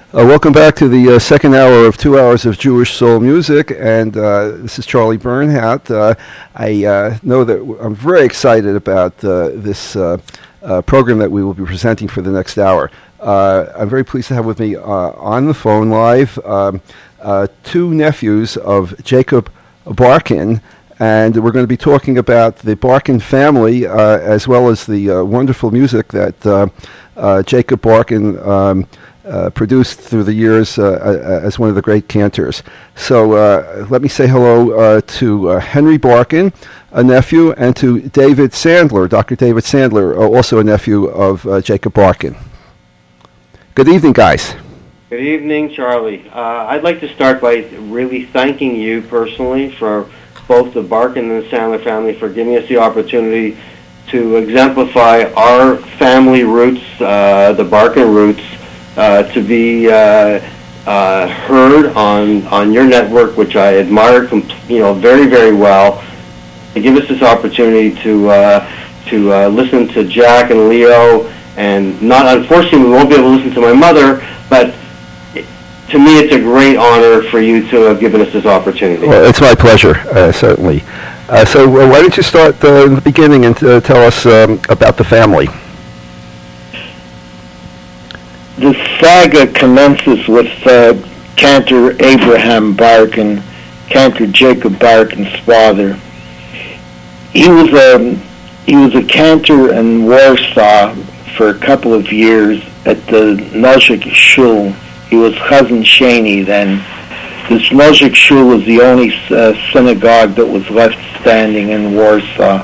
Welcome back to the second hour of 2 hours of Jewish soul music, and this is Charlie Bernhardt. I know that I'm very excited about this program that we will be presenting for the next hour. I'm very pleased to have with me on the phone live two nephews of Jacob Barkin, and we're going to be talking about the Barkin family as well as the wonderful music that Jacob Barkin produced through the years as one of the great cantors. So let me say hello to Henry Barkin, a nephew, and to David Sandler, Dr. David Sandler, also a nephew of Jacob Barkin. Good evening, guys. Good evening, Charlie. I'd like to start by really thanking you personally for both the Barkin and the Sandler family for giving us the opportunity to exemplify our family roots, the Barkin roots, to be heard on your network, which I admire, very, very well. To give us this opportunity to listen to Jack and Leo, and unfortunately, we won't be able to listen to my mother, but to me, it's a great honor for you to have given us this opportunity. Well, it's my pleasure, certainly. So why don't you start in the beginning and tell us about the family? The saga commences with Cantor Abraham Barkin, Cantor Jacob Barkin's father. He was a cantor in Warsaw for a couple of years at the Nozik Shul. He was Chazan Sheni then. This Nozik Shul was the only synagogue that was left standing in Warsaw.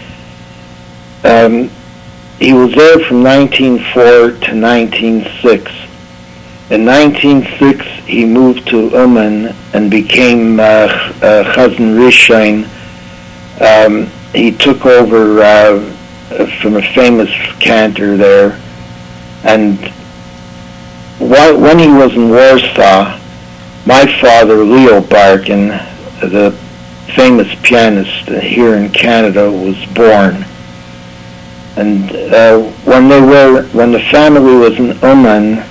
He was there from 1904 to 1906. In 1906, he moved to Uman and became Chazan Rishon. He took over from a famous cantor there. And when he was in Warsaw, my father, Leo Barkin, the famous pianist here in Canada, was born. And when the family was in Uman,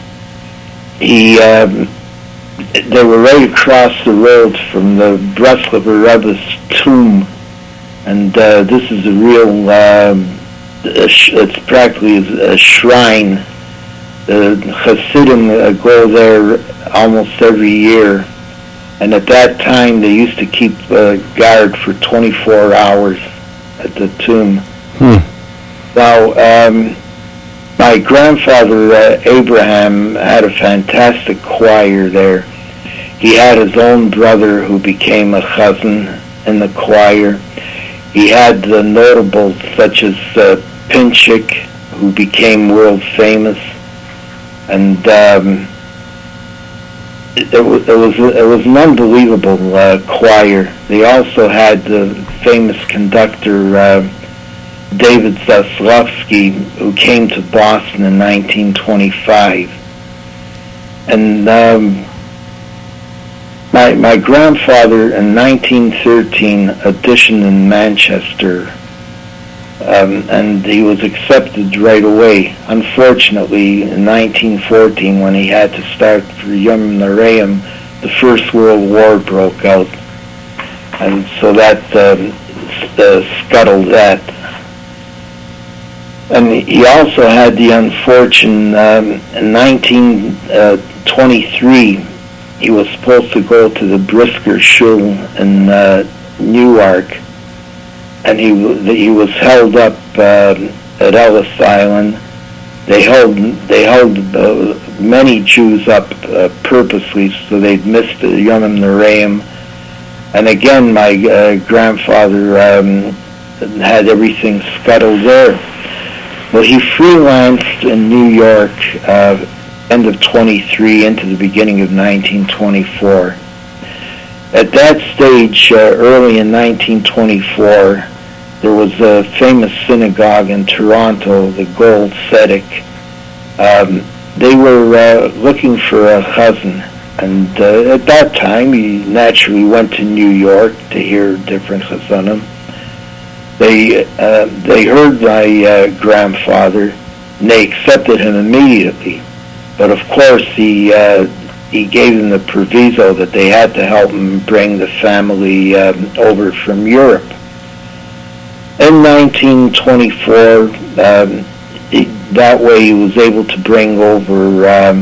they were right across the road from the Breslover Rebbe's tomb, and this is a real, it's practically a shrine. The Hasidim go there almost every year, and at that time they used to keep guard for 24 hours at the tomb. Now, my grandfather, Abraham, had a fantastic choir there. He had his own brother who became a chazan in the choir. He had the notables such as Pinchik, who became world famous. And it was an unbelievable choir. They also had the famous conductor, David Zaslavsky, who came to Boston in 1925. And my grandfather in 1913 auditioned in Manchester, and he was accepted right away. Unfortunately, in 1914, when he had to start for Yom Noreim, the First World War broke out, and so that scuttled that. And he also had the unfortune, in 1923, he was supposed to go to the Brisker Shul in Newark, and he was held up at Ellis Island. They held many Jews up purposely so they'd miss the Yom Noreim. And again, my grandfather had everything scuttled there. Well, he freelanced in New York end of 23 into the beginning of 1924. At that stage, early in 1924, there was a famous synagogue in Toronto, the Gold Tzedek. They were looking for a chazan, and at that time, he naturally went to New York to hear different chazanim. They heard my grandfather, and they accepted him immediately. But of course, he gave them the proviso that they had to help him bring the family over from Europe. In 1924, that way he was able to bring over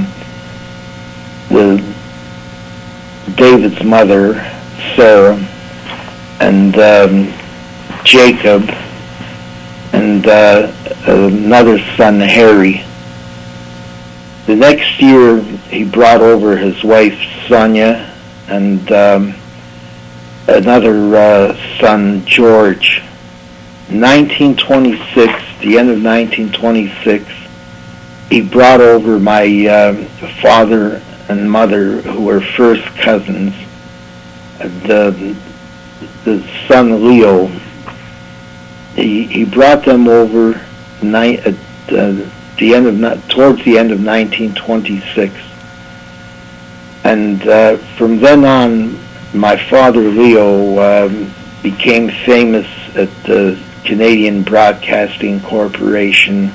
David's mother, Sarah, and Jacob, and another son, Harry. The next year, he brought over his wife, Sonia, and another son, George. 1926, the end of 1926, he brought over my father and mother, who were first cousins. The son, Leo, he brought them over towards the end of 1926. And from then on, my father, Leo, became famous at the Canadian Broadcasting Corporation.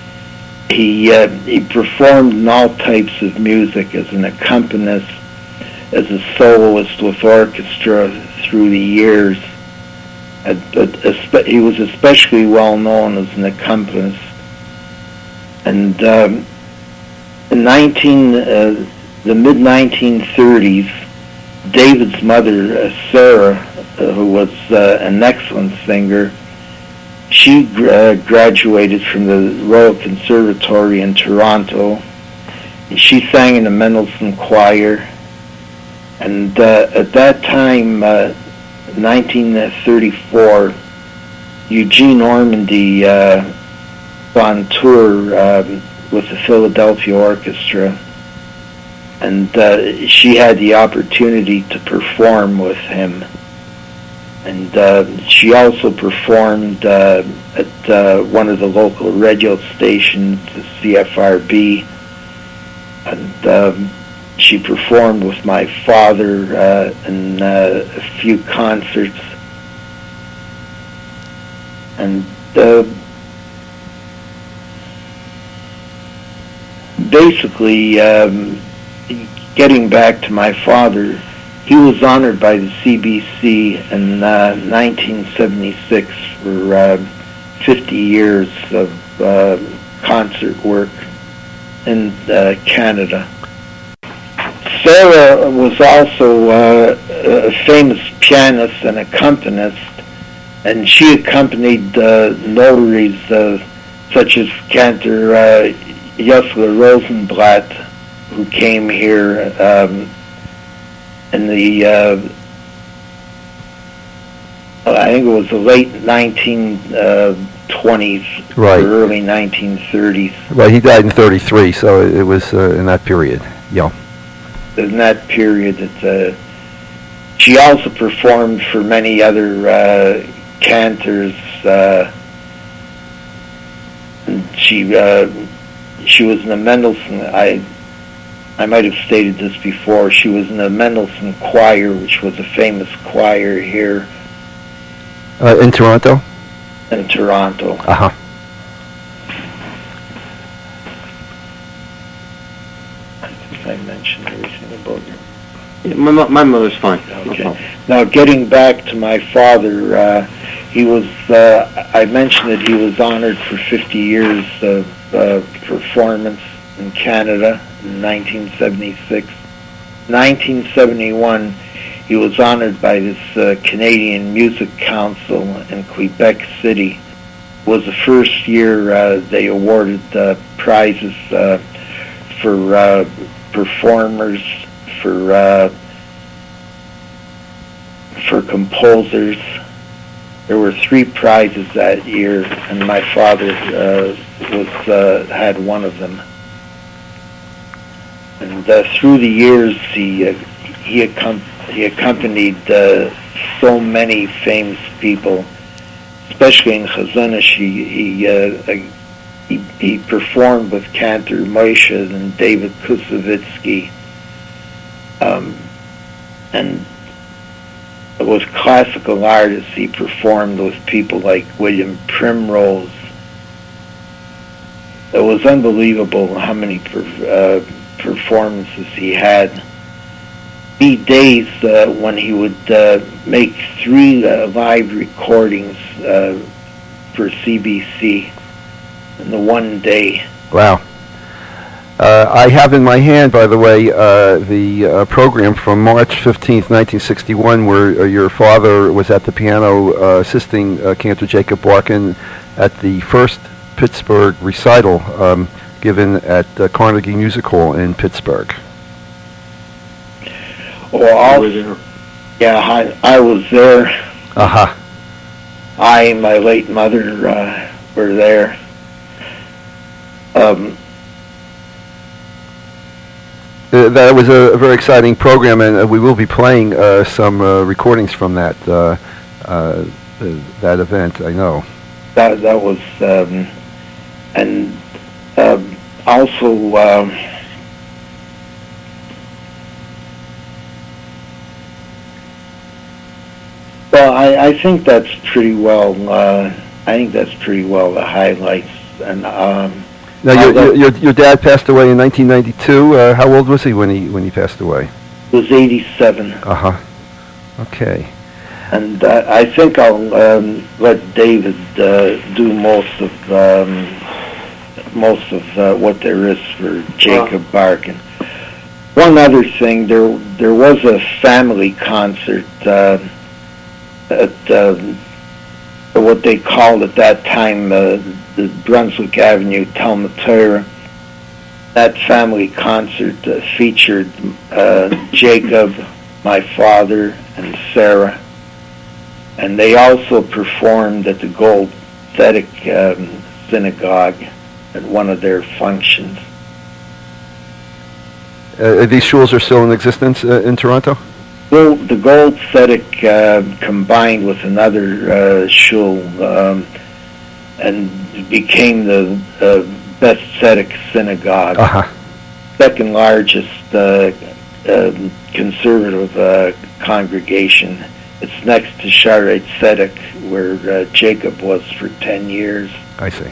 He performed in all types of music as an accompanist, as a soloist with orchestra through the years. But he was especially well known as an accompanist. And in the mid-1930s, David's mother, Sarah, who was an excellent singer, she graduated from the Royal Conservatory in Toronto. She sang in the Mendelssohn Choir. And at that time, 1934, Eugene Ormandy on tour with the Philadelphia Orchestra, and she had the opportunity to perform with him. And she also performed at one of the local radio stations, the CFRB, and she performed with my father in a few concerts. And basically, getting back to my father, he was honored by the CBC in 1976 for 50 years of concert work in Canada. Sarah was also a famous pianist and accompanist, and she accompanied notaries such as Cantor Yesler Rosenblatt, who came here in the I think it was the late 1920s, right, or early 1930s. Right, he died in 33, so it was in that period. Yeah. In that period, she also performed for many other cantors. She was in the Mendelssohn. I might have stated this before. She was in the Mendelssohn Choir, which was a famous choir here in Toronto. In Toronto. Uh-huh. I think I mentioned everything about her. Yeah, my mother's fine. Okay. No. Now, getting back to my father, he was. I mentioned that he was honored for 50 years of performance in Canada in 1976. 1971, he was honored by this Canadian Music Council in Quebec City. It was the first year they awarded prizes for performers, for composers. There were 3 prizes that year, and my father had one of them. And through the years, he accompanied so many famous people, especially in Chazanish. He performed with Cantor Moshe and David Kusevitsky, and with classical artists, he performed with people like William Primrose, it was unbelievable how many performances he had. Days when he would make 3 live recordings for CBC in the one day. Wow. I have in my hand, by the way, the program from March 15th, 1961, where your father was at the piano assisting Cantor Jacob Barkin at the first Pittsburgh recital given at Carnegie Music Hall in Pittsburgh. Well, I was there. Uh-huh. I and my late mother were there. That was a very exciting program, and we will be playing some recordings from that event. I know. That was, and also. Well, I think that's pretty well. I think that's pretty well the highlights. And now, your dad passed away in 1992. How old was he when he passed away? He was 87. Okay. And I think I'll let David do most of what there is for Jacob Barkin. One other thing, there was a family concert at what they called at that time the Brunswick Avenue Talmud. That family concert featured Jacob, my father, and Sarah, and they also performed at the Gold Tzedek Synagogue at one of their functions. These shuls are still in existence in Toronto? Well, the Gold Tzedek combined with another shul and became the Beth Tzedek Synagogue, second largest conservative congregation. It's next to Shaarei Tzedek, where Jacob was for 10 years. I see.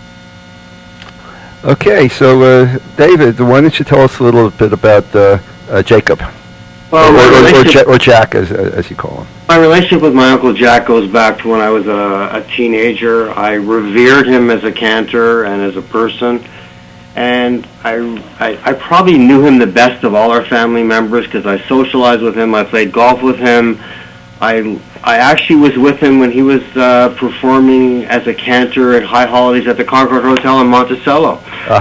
Okay, so David, why don't you tell us a little bit about Jacob? Well, or Jack, as you call him. My relationship with my Uncle Jack goes back to when I was a teenager. I revered him as a cantor and as a person, and I probably knew him the best of all our family members because I socialized with him, I played golf with him. I actually was with him when he was performing as a cantor at High Holidays at the Concord Hotel in Monticello.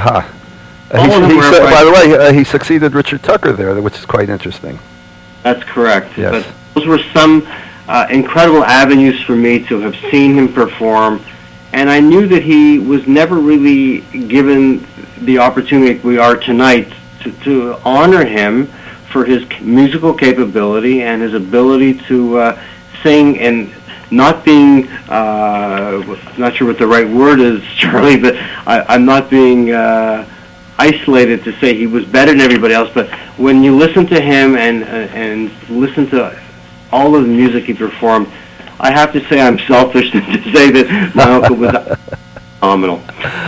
By the way, he succeeded Richard Tucker there, which is quite interesting. That's correct. Yes. But those were some incredible avenues for me to have seen him perform, and I knew that he was never really given the opportunity we are tonight to honor him for his musical capability and his ability to sing and not being, not sure what the right word is, Charlie, but I'm not being isolated to say he was better than everybody else, but when you listen to him and listen to all of the music he performed, I have to say I'm selfish to say that my uncle was phenomenal.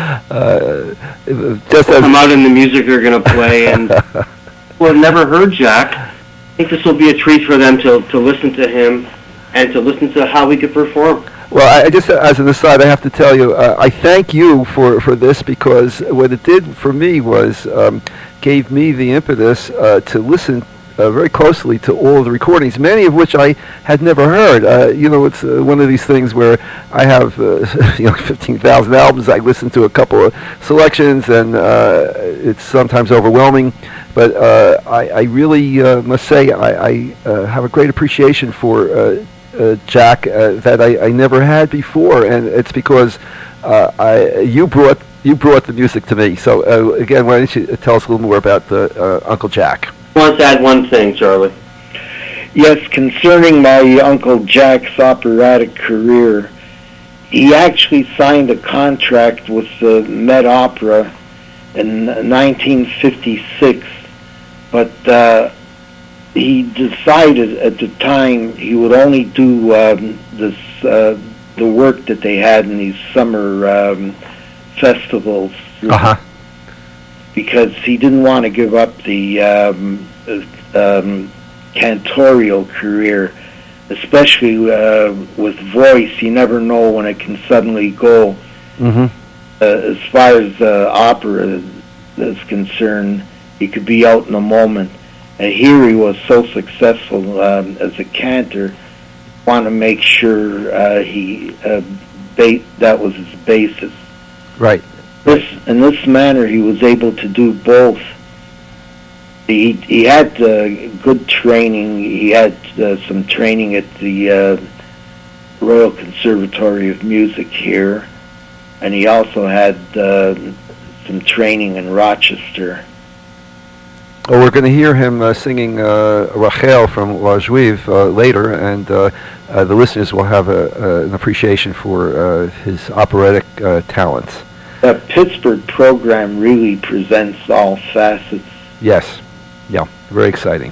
Just as come out in the music they're going to play, and people have never heard Jack. I think this will be a treat for them to listen to him and to listen to how he could perform. Well, I just, as an aside, I have to tell you, I thank you for this, because what it did for me was gave me the impetus to listen very closely to all of the recordings, many of which I had never heard. It's one of these things where I have 15,000 albums. I listen to a couple of selections, and it's sometimes overwhelming. But I really must say I have a great appreciation for Jack that I never had before, and it's because you brought the music to me. So again, why don't you tell us a little more about Uncle Jack? I want to add one thing, Charlie. Yes, concerning my Uncle Jack's operatic career, he actually signed a contract with the Met Opera in 1956, but he decided at the time he would only do the work that they had in these summer festivals Uh-huh. because he didn't want to give up the cantorial career, especially with voice. You never know when it can suddenly go. Mm-hmm. As far as opera is concerned, he could be out in a moment. And here he was so successful as a cantor, want to make sure that was his basis. Right. In this manner, he was able to do both. He had good training. He had some training at the Royal Conservatory of Music here, and he also had some training in Rochester. Well, we're going to hear him singing Rachel from La Juive later, and the listeners will have an appreciation for his operatic talents. The Pittsburgh program really presents all facets. Yes. Yeah, very exciting.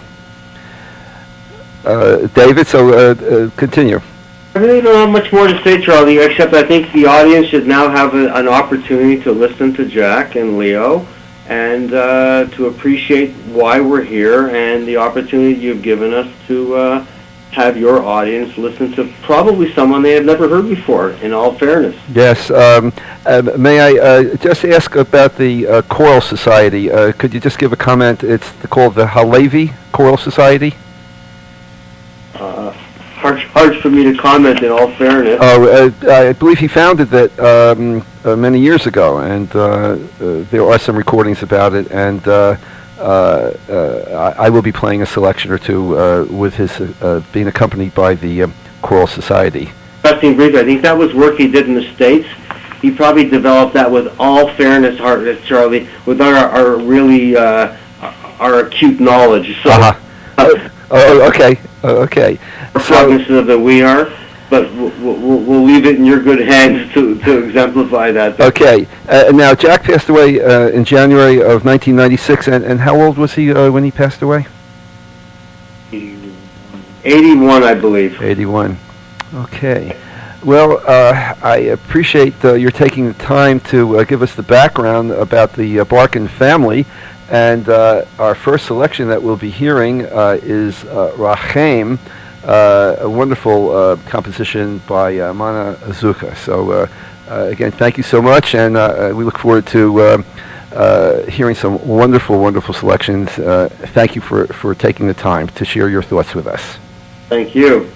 David, so continue. I really don't have much more to say, Charlie, except I think the audience should now have an opportunity to listen to Jack and Leo and to appreciate why we're here and the opportunity you've given us to have your audience listen to probably someone they have never heard before, in all fairness. Yes. May I just ask about the Choral Society? Could you just give a comment? It's called the Halevi Choral Society? Hard for me to comment, in all fairness. I believe he founded that many years ago, and there are some recordings about it, and I will be playing a selection or two with his being accompanied by the Choral Society. Briefly, I think that was work he did in the States. He probably developed that with all fairness, Charlie, with our really our acute knowledge. So, okay. More cognizant than we are, but we'll leave it in your good hands to exemplify that. Okay. Now, Jack passed away in January of 1996, and how old was he when he passed away? 81, I believe. 81. Okay. Well, I appreciate your taking the time to give us the background about the Barkin family. And our first selection that we'll be hearing is Rachem, a wonderful composition by Mana Azuka. So, again, thank you so much, and we look forward to hearing some wonderful, wonderful selections. Thank you for taking the time to share your thoughts with us. Thank you.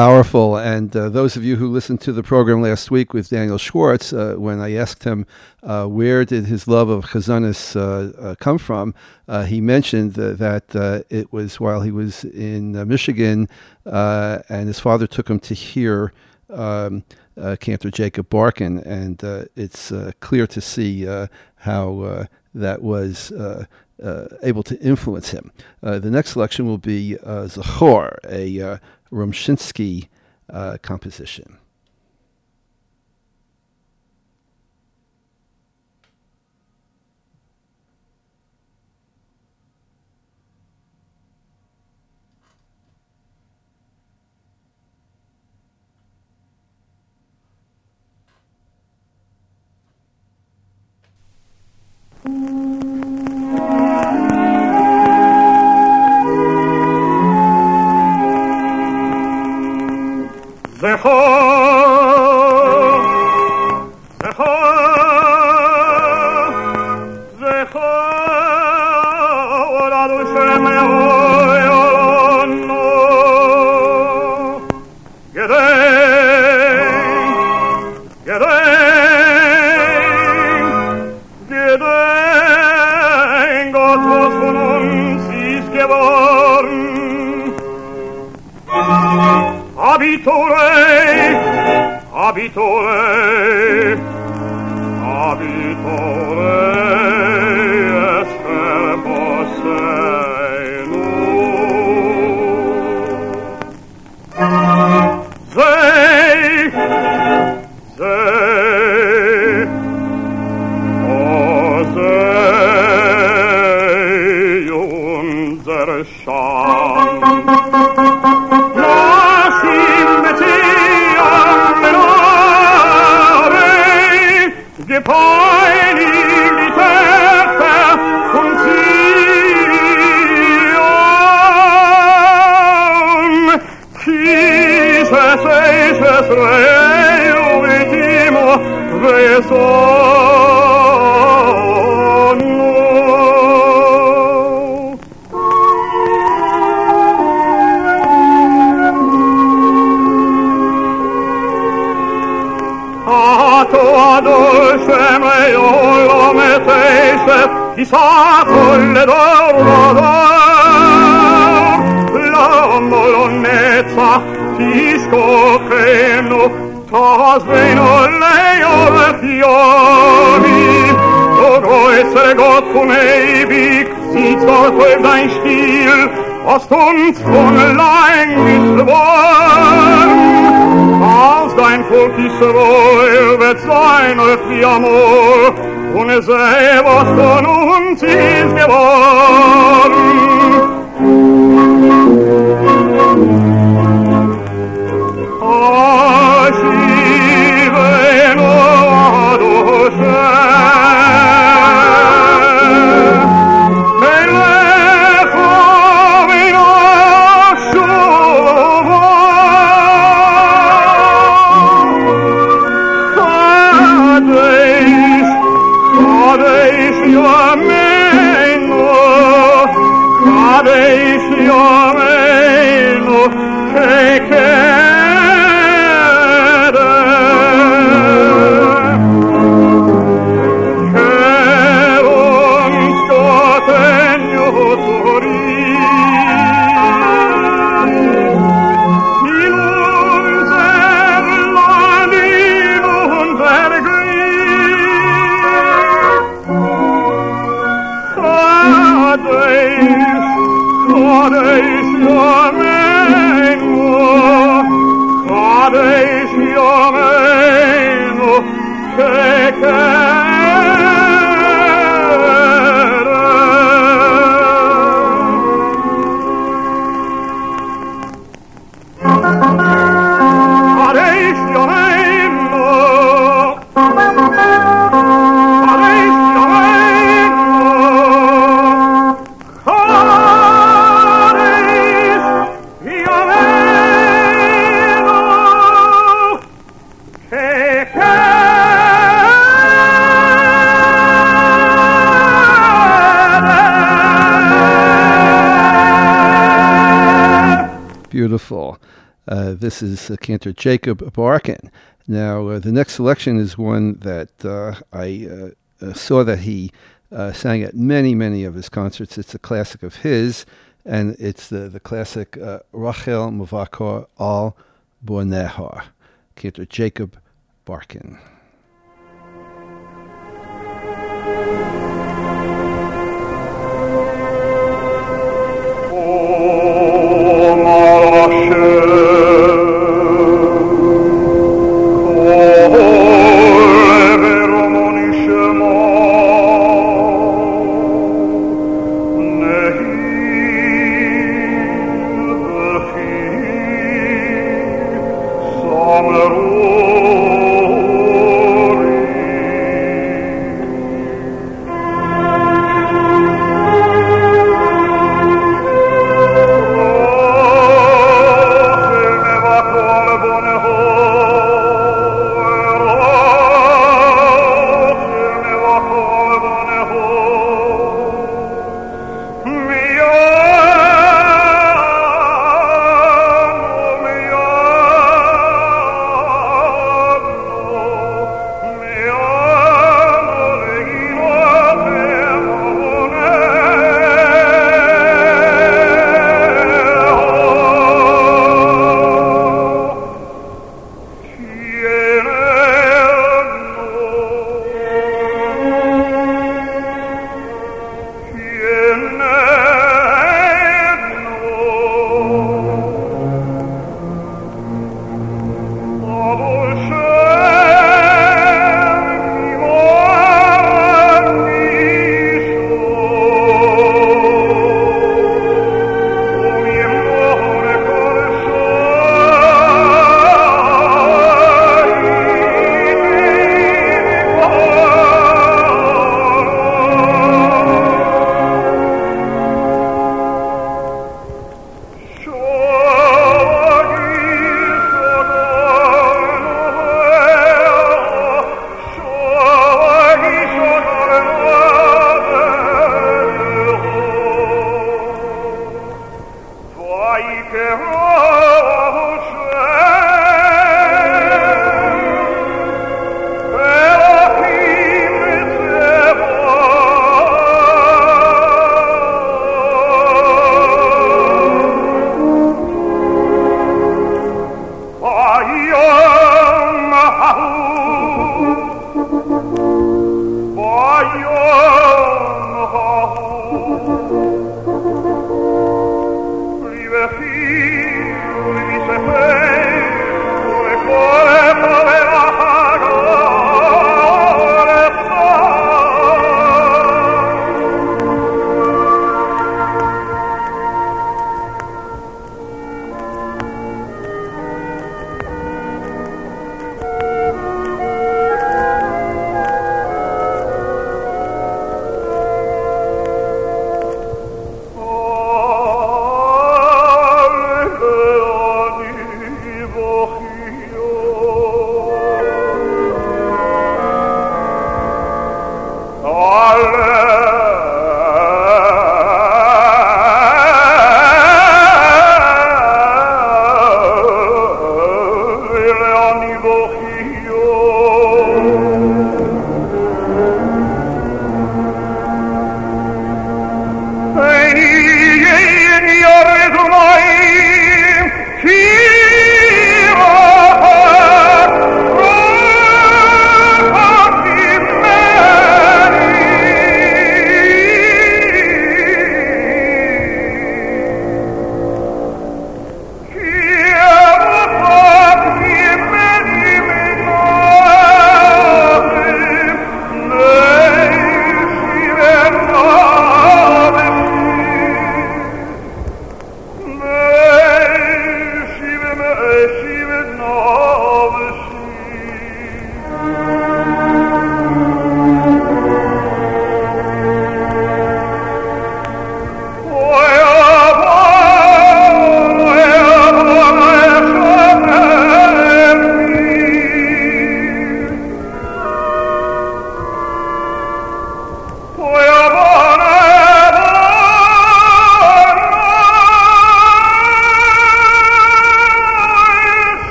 powerful. And those of you who listened to the program last week with Daniel Schwartz, when I asked him where did his love of Chazanis come from, he mentioned that it was while he was in Michigan, and his father took him to hear Cantor Jacob Barkin, and it's clear to see how that was able to influence him. The next selection will be Zachor, a Rumshinsky composition. Your This is Cantor Jacob Barkin. Now, the next selection is one that I saw that he sang at many of his concerts. It's a classic of his, and it's the classic Rachel Mavakor Al Bonehar. Cantor Jacob Barkin.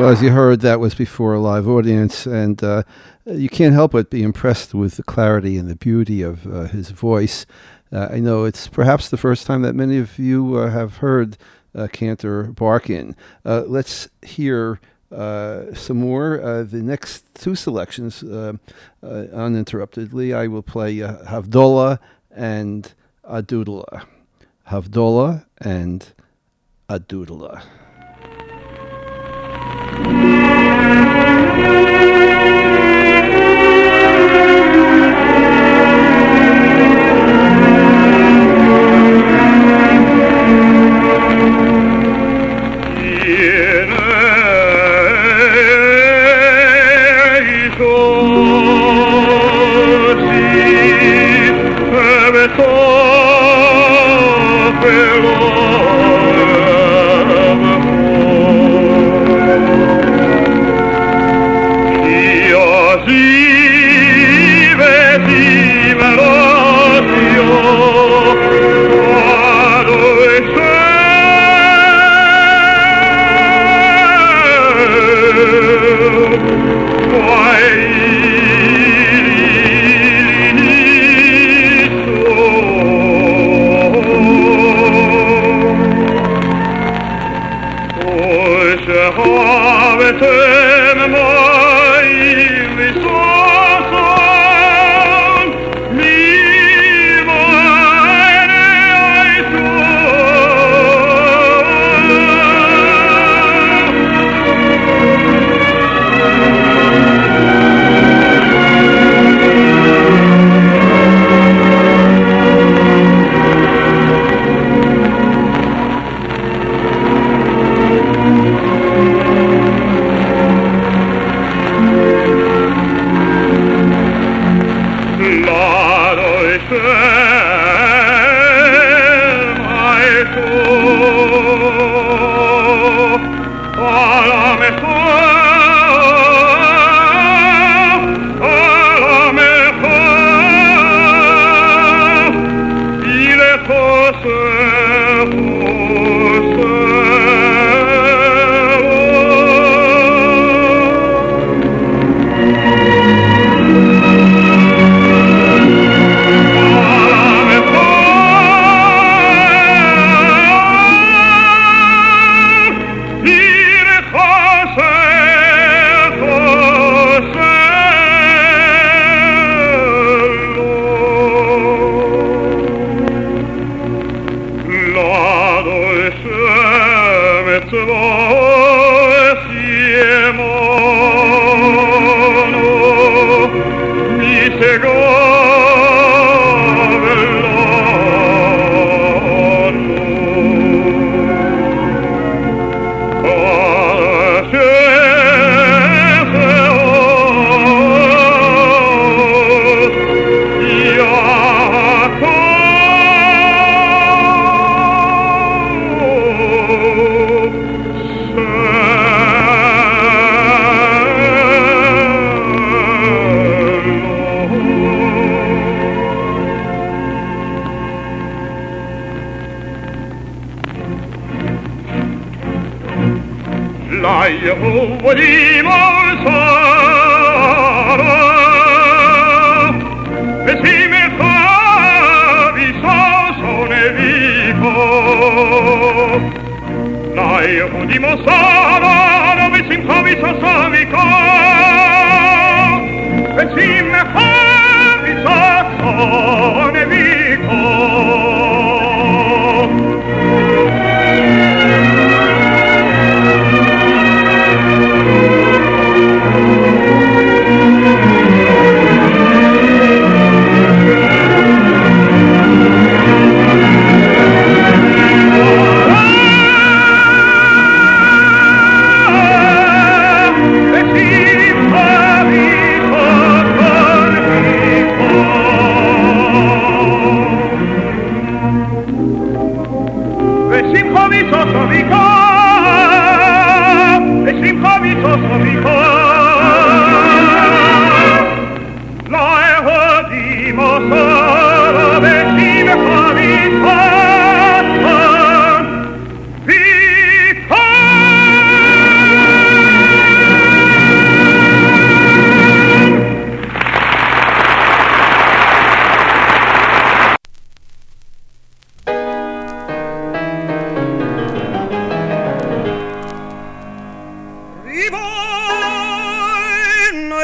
Well, as you heard, that was before a live audience, and you can't help but be impressed with the clarity and the beauty of his voice. I know it's perhaps the first time that many of you have heard Cantor Barkin. Let's hear some more. The next two selections, uninterruptedly, I will play Havdalah and Adudalah. Havdalah and Adudalah.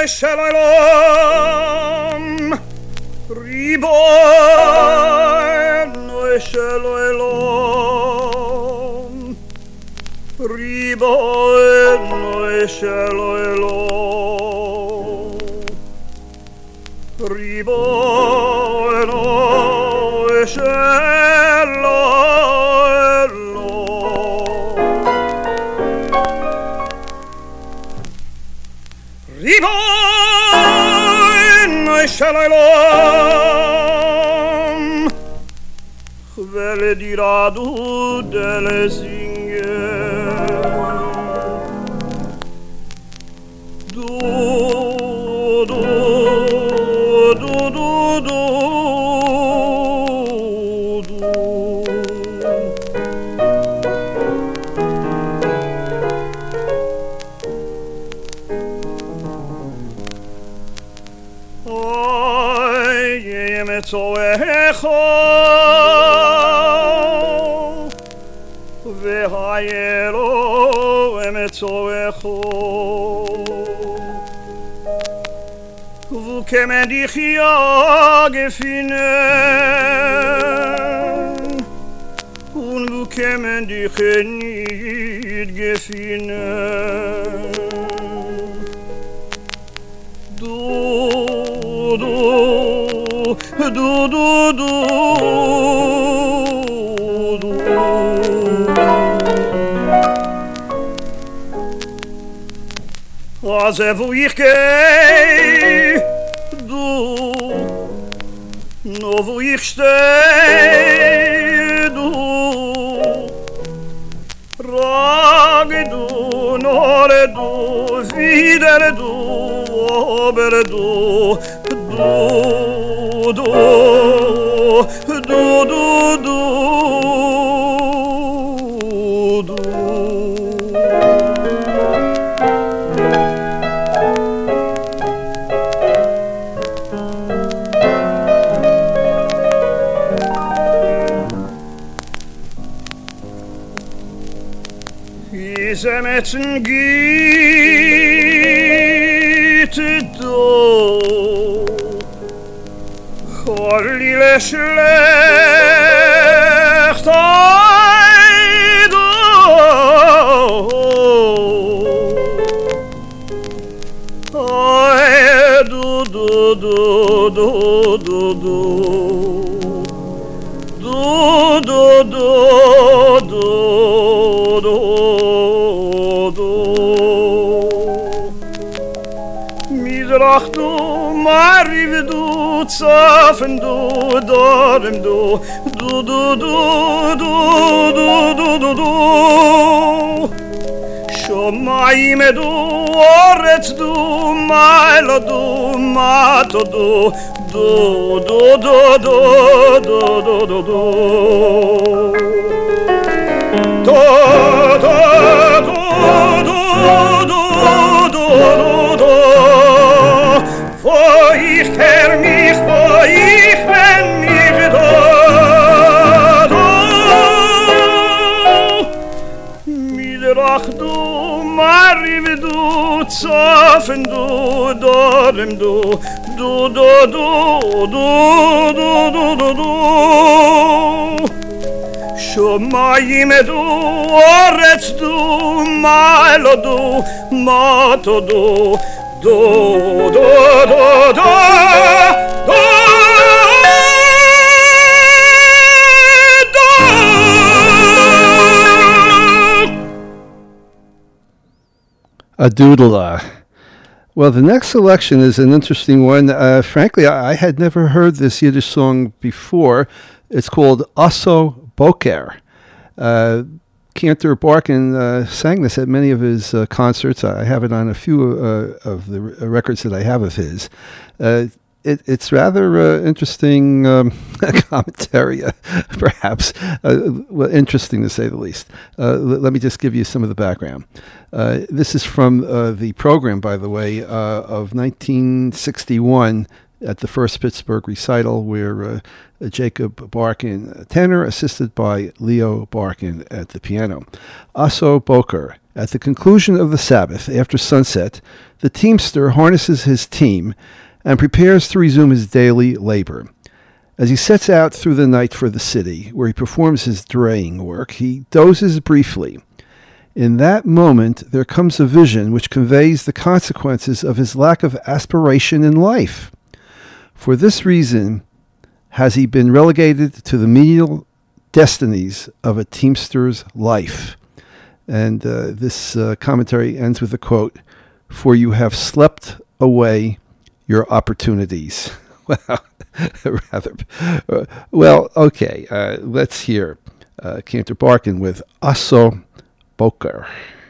של עולם, ריבונו של עולם, ריבונו של עולם, ריבונו של ריבונו של עולם, ולדירה דו דלזינגר, דו דו דו דו דו צועךו והאלוהים צועךו וכמדיחיה גפינן וכמדיחנית גפינן דו דו דו דו דו עזבו יחכה דו נובו יחשתה דו רקדו נולדו וידרדו וברדו דו do do do do do Izemetsen git do Lille schlecht du du du du du du du du du du du du Mizrach du Mariv du Zafen du Dorem du Du du du du du du du du Shomayim du Oretz du Mailo du Mato du Du du du du du du du du Do do do do do do do Wo ich kenn mich, wo ich bin mich da Midrach du, Mariv du, Zafen du, Dorem du Du du du du du du du du Shomayim du, Oretz du, Mailo du, Mato du do do do do do A doodle. Well, the next selection is an interesting one. Frankly, I had never heard this Yiddish song before. It's called Aso Boker. Cantor Barkin sang this at many of his concerts. I have it on a few of the records that I have of his. It's rather interesting commentary, perhaps. Well, interesting to say the least. Let me just give you some of the background. This is from the program, by the way, of 1961 at the first Pittsburgh recital, where Jacob Barkin, tenor, assisted by Leo Barkin at the piano. Aso Boker, At the conclusion of the Sabbath, after sunset, the teamster harnesses his team and prepares to resume his daily labor. As he sets out through the night for the city, where he performs his draying work, he dozes briefly. In that moment, there comes a vision which conveys the consequences of his lack of aspiration in life. For this reason has he been relegated to the menial destinies of a teamster's life. And this commentary ends with a quote, "For you have slept away your opportunities." Wow, rather. Well, okay, let's hear Cantor Barkin with Aso Boker.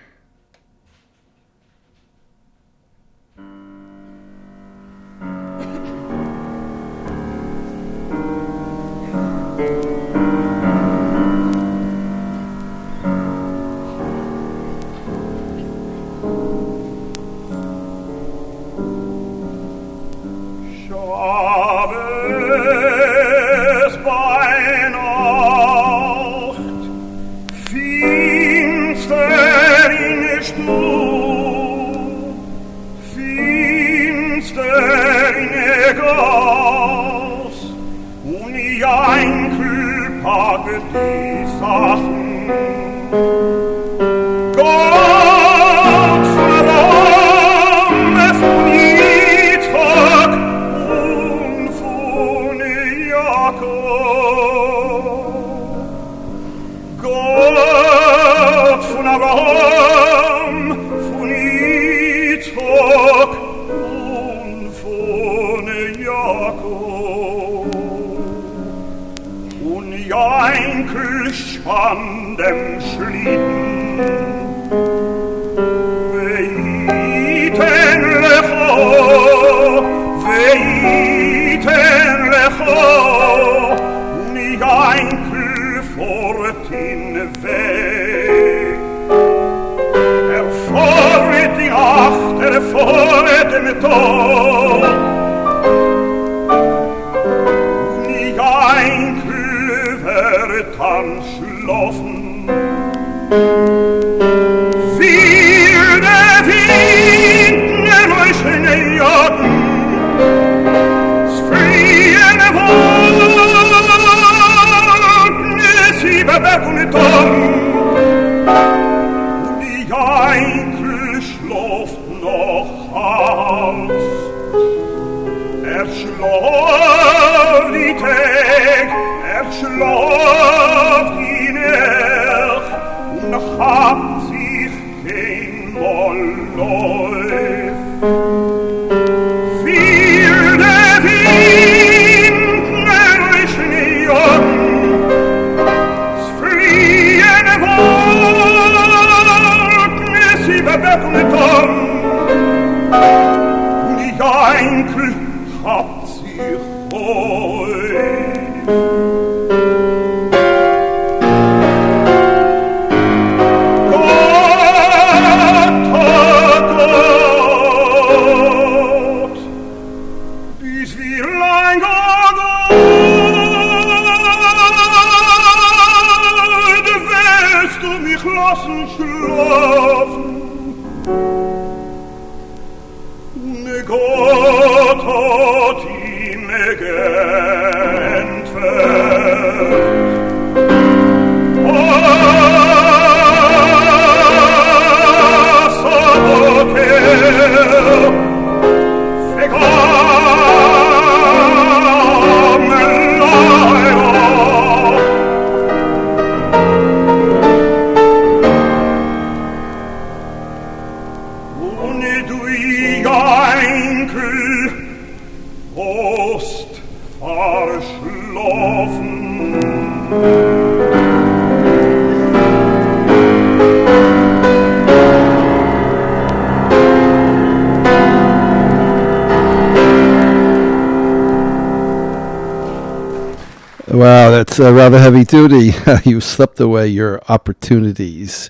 Wow, that's rather heavy duty. You slept away your opportunities.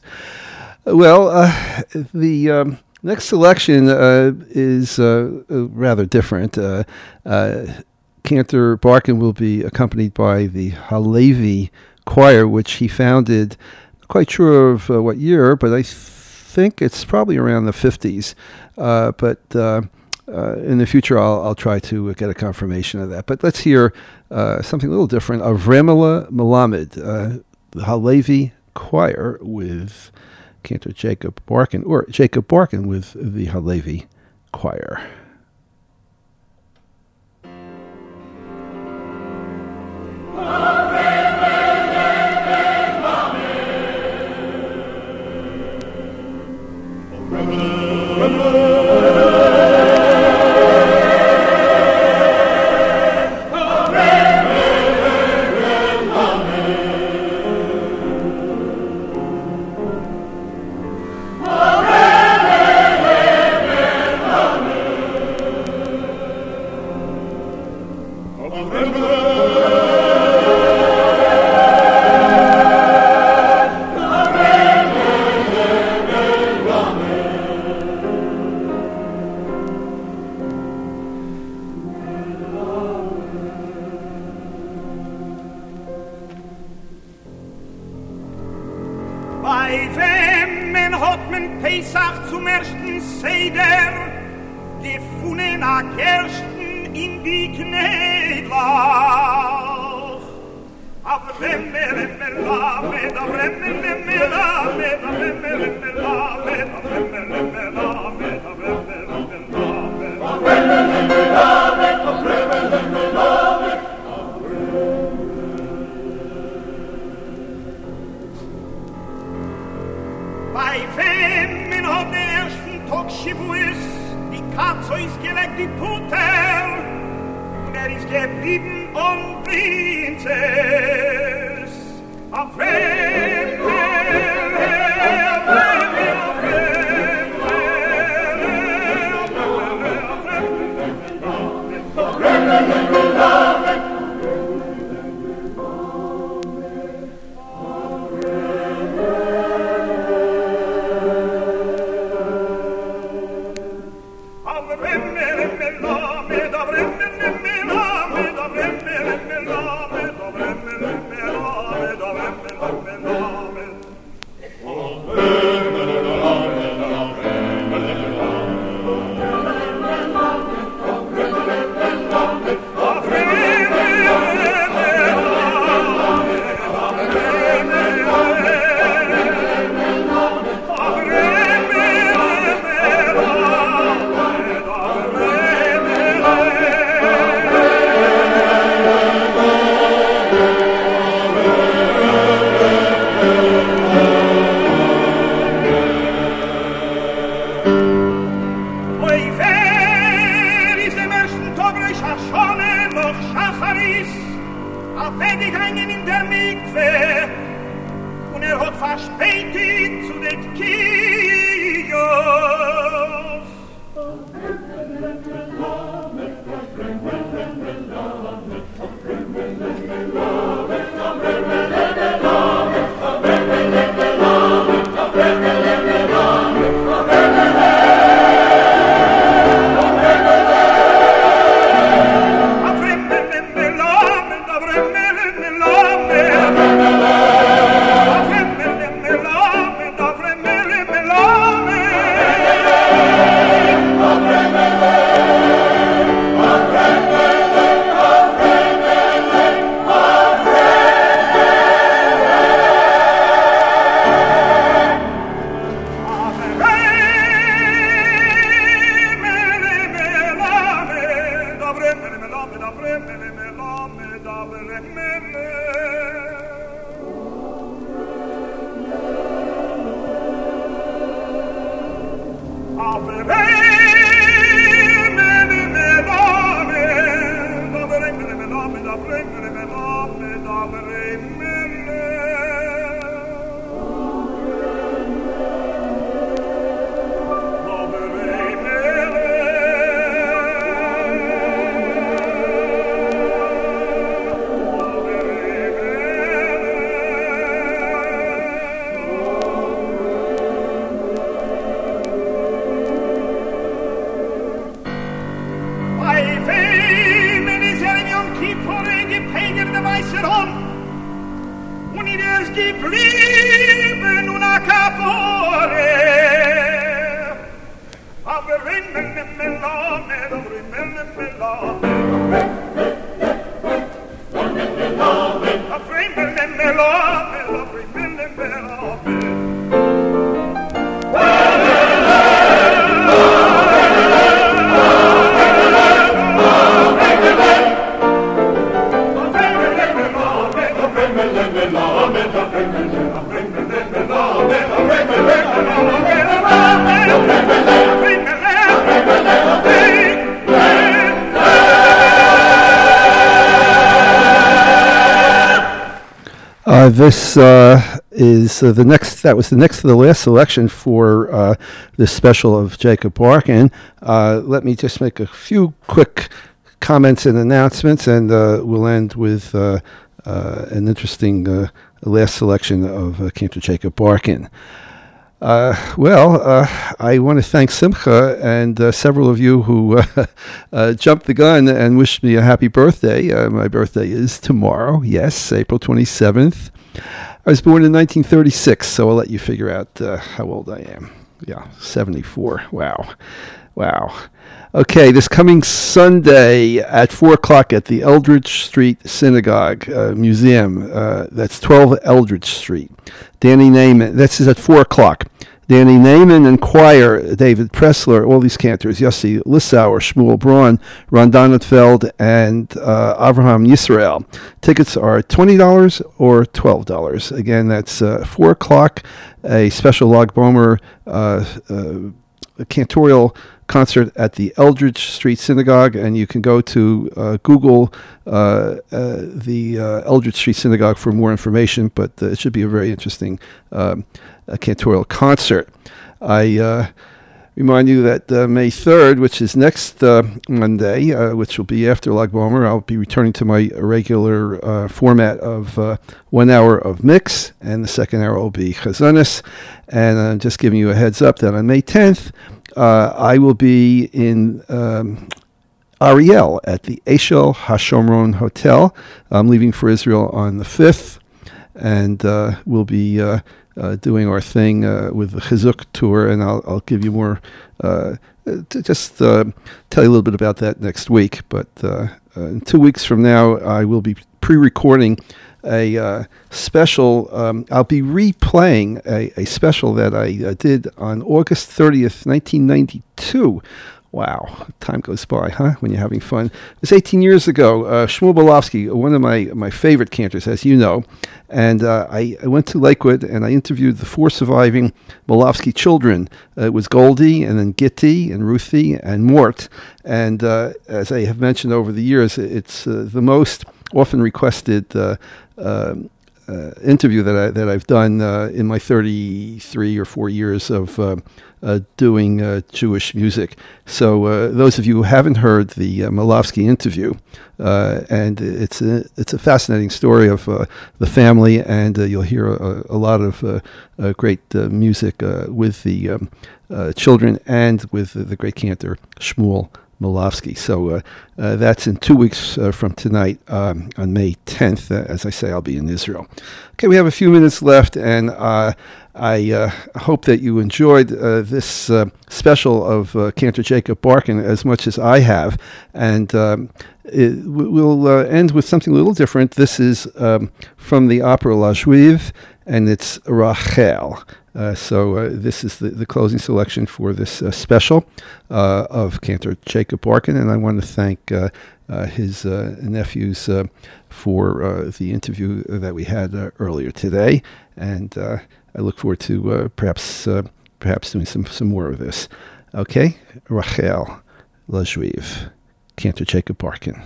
Well, the next selection is rather different. Cantor Barkin will be accompanied by the Halevi Choir, which he founded, not quite sure of what year, but I think it's probably around the 50s, but in the future I'll try to get a confirmation of that. But let's hear something a little different. Avremele Melamed, the Halevi Choir with Cantor Jacob Barkin, or Jacob Barkin with the Halevi Choir. geblieben una capore This is the next. That was the next to the last selection for this special of Jacob Barkin. Let me just make a few quick comments and announcements, and we'll end with an interesting last selection of Cantor Jacob Barkin. I want to thank Simcha and several of you who jumped the gun and wished me a happy birthday. My birthday is tomorrow, yes, April 27th. I was born in 1936, so I'll let you figure out how old I am. Yeah, 74. Wow. Okay, this coming Sunday at 4 o'clock at the Eldridge Street Synagogue Museum. That's 12 Eldridge Street. Danny Naiman, this is at 4 o'clock. Danny Naiman and choir, David Pressler, all these cantors, Yossi Lissauer, Shmuel Braun, Ron Donatfeld, and Avraham Yisrael. Tickets are $20 or $12. Again, that's 4 o'clock, a special Lag Bomer cantorial concert at the Eldridge Street Synagogue, and you can go to Google the Eldridge Street Synagogue for more information, but it should be a very interesting cantorial concert. I remind you that May 3rd, which is next Monday, which will be after Lag Bomer, I'll be returning to my regular format of 1 hour of mix, and the second hour will be Chazanis. And I'm just giving you a heads up that on May 10th, I will be in Ariel at the Eshel HaShomron Hotel. I'm leaving for Israel on the 5th, and we'll be doing our thing with the Chizuk tour, and I'll give you more, just tell you a little bit about that next week. But in 2 weeks from now, I will be pre-recording a special. I'll be replaying a special that I did on August 30th, 1992. Wow, time goes by, huh, when you're having fun. It was 18 years ago. Shmuel Molavsky, one of my favorite cantors, as you know, and I went to Lakewood and I interviewed the 4 surviving Molavsky children. It was Goldie, and then Gitti, and Ruthie, and Mort. And as I have mentioned over the years, it's the most often requested interview that I've done in my 33 or 4 years of doing Jewish music. So those of you who haven't heard the Molavsky interview, and it's a fascinating story of the family, and you'll hear a lot of great music with the children and with the great cantor Shmuel Molavsky. So that's in 2 weeks from tonight on May 10th. As I say, I'll be in Israel. Okay, we have a few minutes left, and I hope that you enjoyed this special of Cantor Jacob Barkin as much as I have. And we'll end with something a little different. This is from the opera La Juive, and it's Rachel. So this is the closing selection for this special of Cantor Jacob Barkin, and I want to thank his nephews for the interview that we had earlier today, and I look forward to perhaps doing some more of this. Okay, Rachel, La Juive, Cantor Jacob Barkin.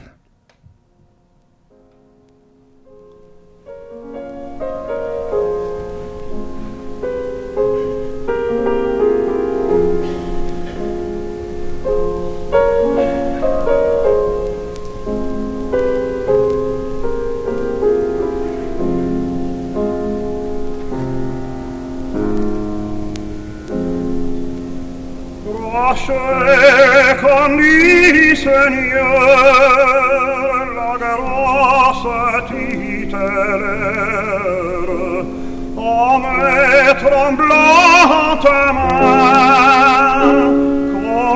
Con di Seigneur la grâce titulaire à mes tremblantes mains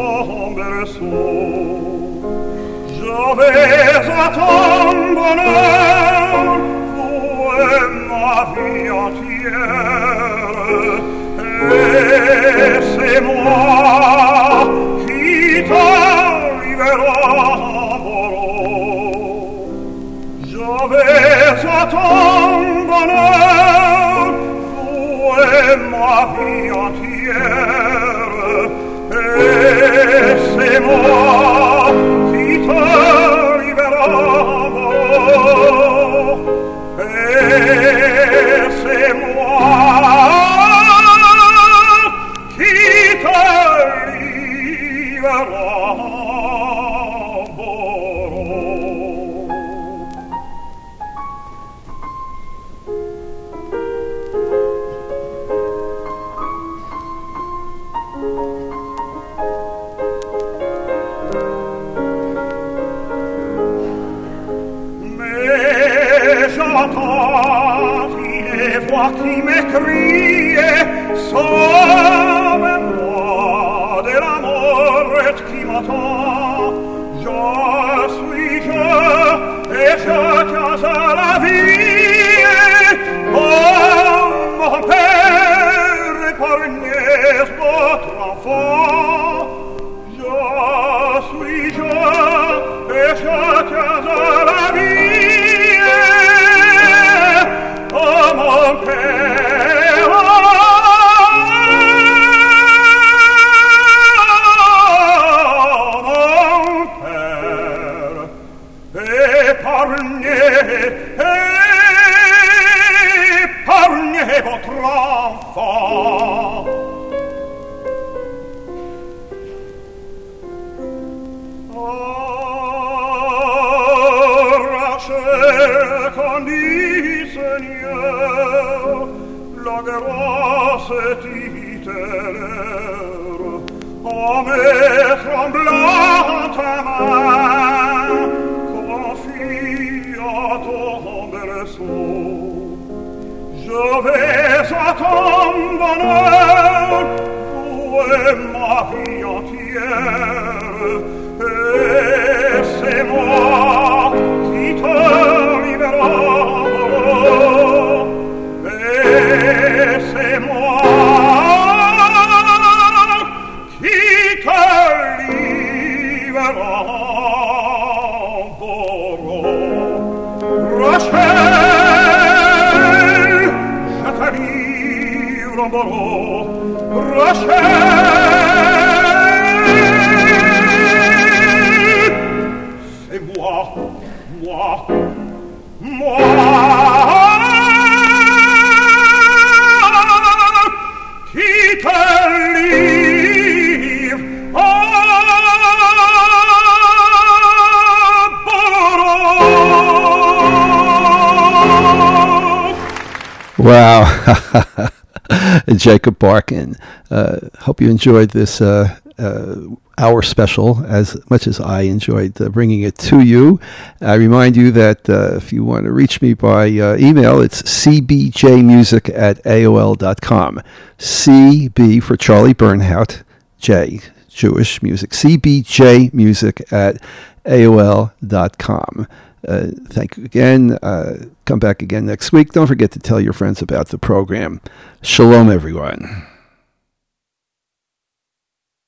ton berceau. Je vais à ton bonheur, vouer ma vie entière, et c'est moi qui t'arrivera en beau. Je vais à ton bonheur, vouer ma vie entière, et c'est moi qui t'arrivera en beau. Et c'est moi qui t'arrivera en beau. J'entends les voix qui m'écrient, sauve-moi de la mort qui m'attend. Je suis je et je tiens à la vie. Oh, mon père, épargnez votre enfant. Je suis je et je tiens à la vie. Oh mon père, épargnez votre enfant. Rachel qu'on dit Seigneur, la grâce titulaire, en me tremblant ta main, confie à ton berceau. Je vais à ton bonheur, vouer ma vie entière, et c'est moi qui t'arrivera en beau. Et c'est moi qui t'arrivera en beau. Rachel, je t'arrive en beau. Rachel, moi, qui te livre Wow. Jacob Barkin. Hope you enjoyed this hour special as much as I enjoyed bringing it to you. I remind you that if you want to reach me by email, it's cbjmusic@aol.com. CB for Charlie Bernhardt, J, Jewish music, cbjmusic@aol.com. Thank you again. Come back again next week. Don't forget to tell your friends about the program. Shalom, everyone.